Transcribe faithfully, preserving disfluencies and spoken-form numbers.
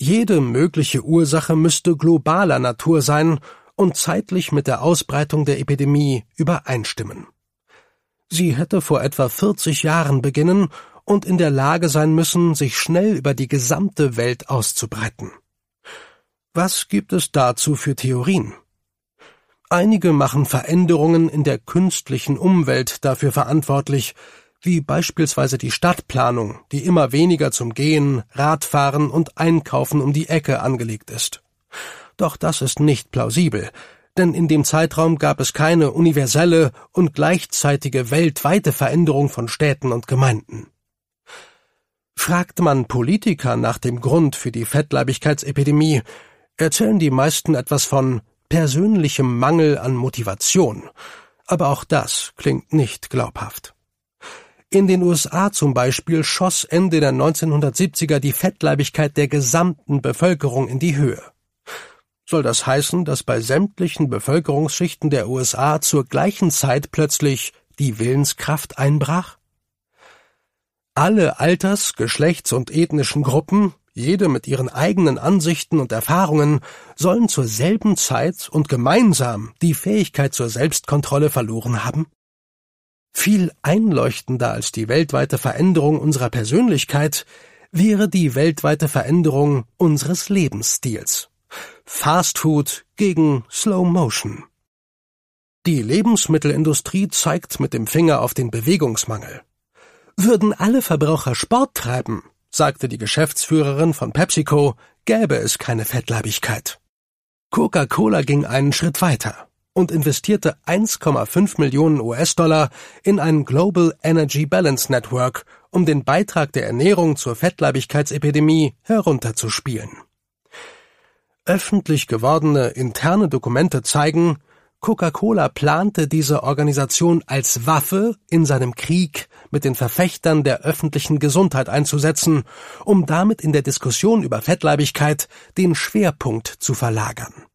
Jede mögliche Ursache müsste globaler Natur sein und zeitlich mit der Ausbreitung der Epidemie übereinstimmen. Sie hätte vor etwa vierzig Jahren beginnen und in der Lage sein müssen, sich schnell über die gesamte Welt auszubreiten. Was gibt es dazu für Theorien? Einige machen Veränderungen in der künstlichen Umwelt dafür verantwortlich, wie beispielsweise die Stadtplanung, die immer weniger zum Gehen, Radfahren und Einkaufen um die Ecke angelegt ist. Doch das ist nicht plausibel, denn in dem Zeitraum gab es keine universelle und gleichzeitige weltweite Veränderung von Städten und Gemeinden. Fragt man Politiker nach dem Grund für die Fettleibigkeitsepidemie, erzählen die meisten etwas von persönlichem Mangel an Motivation, aber auch das klingt nicht glaubhaft. In den U S A zum Beispiel schoss Ende der neunzehnhundertsiebziger die Fettleibigkeit der gesamten Bevölkerung in die Höhe. Soll das heißen, dass bei sämtlichen Bevölkerungsschichten der U S A zur gleichen Zeit plötzlich die Willenskraft einbrach? Alle Alters-, Geschlechts- und ethnischen Gruppen, jede mit ihren eigenen Ansichten und Erfahrungen, sollen zur selben Zeit und gemeinsam die Fähigkeit zur Selbstkontrolle verloren haben? Viel einleuchtender als die weltweite Veränderung unserer Persönlichkeit wäre die weltweite Veränderung unseres Lebensstils. Fast Food gegen Slow Motion. Die Lebensmittelindustrie zeigt mit dem Finger auf den Bewegungsmangel. Würden alle Verbraucher Sport treiben, sagte die Geschäftsführerin von PepsiCo, gäbe es keine Fettleibigkeit. Coca-Cola ging einen Schritt weiter und investierte eins Komma fünf Millionen U S-Dollar in ein Global Energy Balance Network, um den Beitrag der Ernährung zur Fettleibigkeitsepidemie herunterzuspielen. Öffentlich gewordene interne Dokumente zeigen, Coca-Cola plante diese Organisation als Waffe in seinem Krieg mit den Verfechtern der öffentlichen Gesundheit einzusetzen, um damit in der Diskussion über Fettleibigkeit den Schwerpunkt zu verlagern.